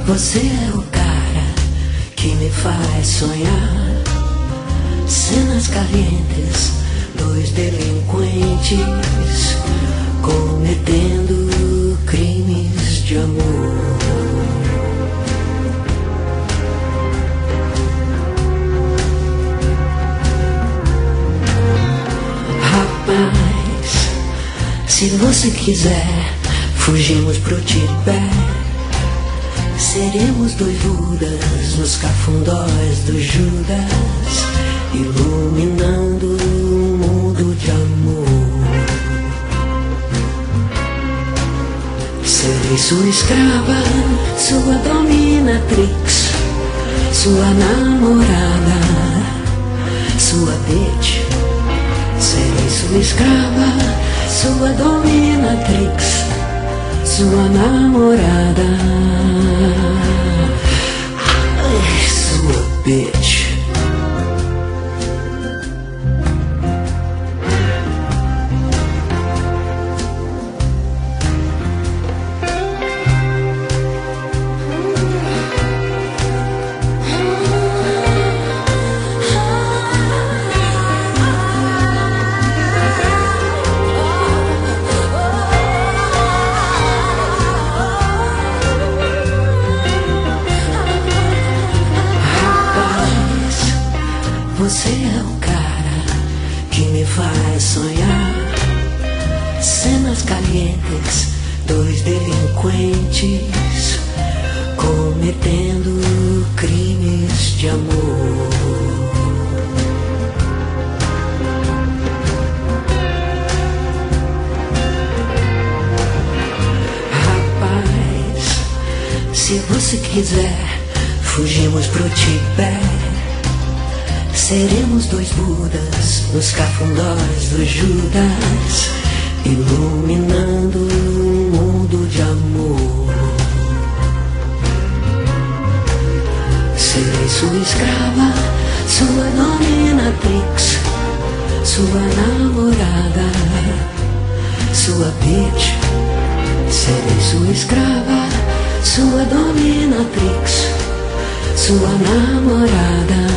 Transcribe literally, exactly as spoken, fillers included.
Você é o cara que me faz sonhar. Cenas calientes, dois delinquentes cometendo crimes de amor. Rapaz, se você quiser, fugimos pro Tibete. Seremos dois Budas nos cafundós do Judas, iluminando um mundo de amor. Serei sua escrava, sua dominatrix, sua namorada, sua bitch. Serei sua escrava, sua dominatrix, sua namorada, ai, sua bitch. Você é o cara que me faz sonhar. Cenas calientes, dois delinquentes cometendo crimes de amor. Rapaz, se você quiser, fugimos pro Tibete. Seremos dois Budas nos cafundós do Judas, iluminando um mundo de amor. Serei sua escrava, sua dominatrix, sua namorada, sua bitch. Serei sua escrava, sua dominatrix, sua namorada,